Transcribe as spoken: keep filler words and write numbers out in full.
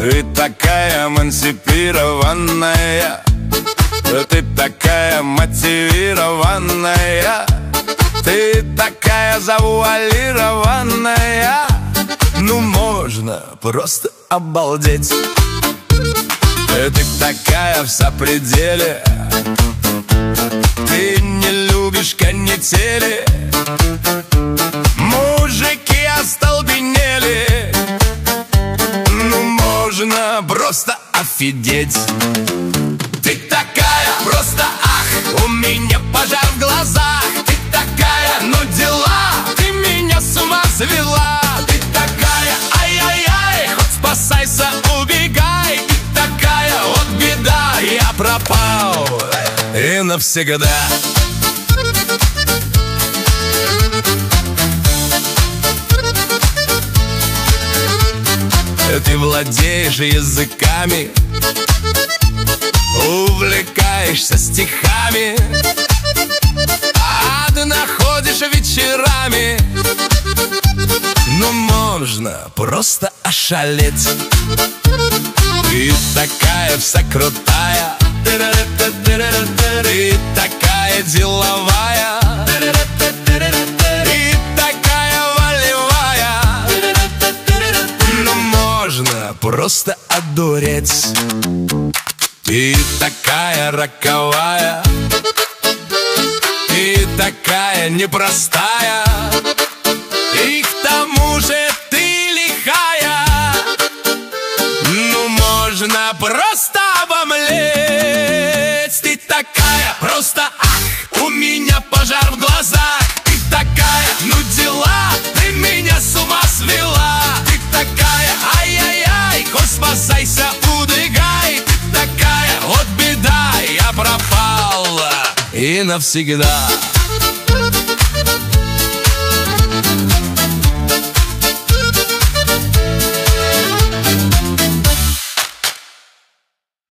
Ты такая эмансипированная, ты такая мотивированная, ты такая завуалированная. Ну можно просто обалдеть. Ты такая в сопределе, ты не любишь канители. Мужики остолбенели. Ну можно просто офигеть. Ты такая просто ах, у меня пожар в глазах. Ты такая, ну дела, ты меня с ума свела. Ты такая, ай-яй-яй, хоть спасайся, убегай. Ты такая, вот беда, я пропал и навсегда. Ты владеешь языками, увлекаешься стихами, а ты находишь вечерами. Ну можно просто ошалеть. Ты такая вся крутая, ты такая деловая, ты такая волевая. Ну можно просто одуреть. Ты такая роковая, ты такая непростая, и к тому же ты лихая. Ну можно просто обомлеть. Ты такая просто ах, у меня пожар в глазах. Ты такая, ну дела, ты меня с ума свела. Ты такая, ай-яй-яй, хоть спасайся, убегай. Ты такая, вот беда, я пропал и навсегда.